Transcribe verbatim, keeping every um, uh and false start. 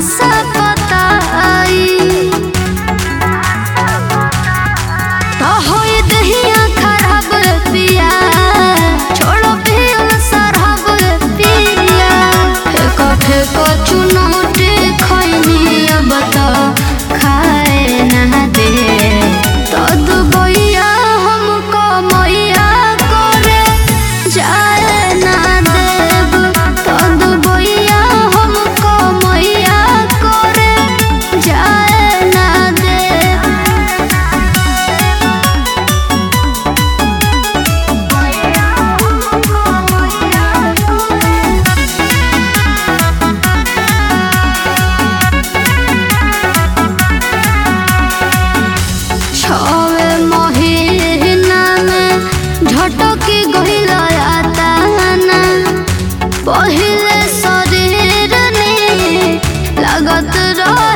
आशा बताई तो होई दहिया खराब पिया छोड़ो पियल शराब पिया फेंको फेंको चुनौती खैनी अब तो खाए ना दे तो दुबैया हमको मैया करे जाए ना देव तो दुबैया हमको मैया करे जाए ना देव छवे महीना में झटकी गहिला आता ना पहिले शरीर ने लागत रह